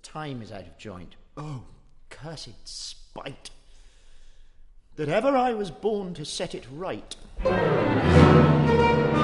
time is out of joint. Oh, Cursed spite, that ever I was born to set it right.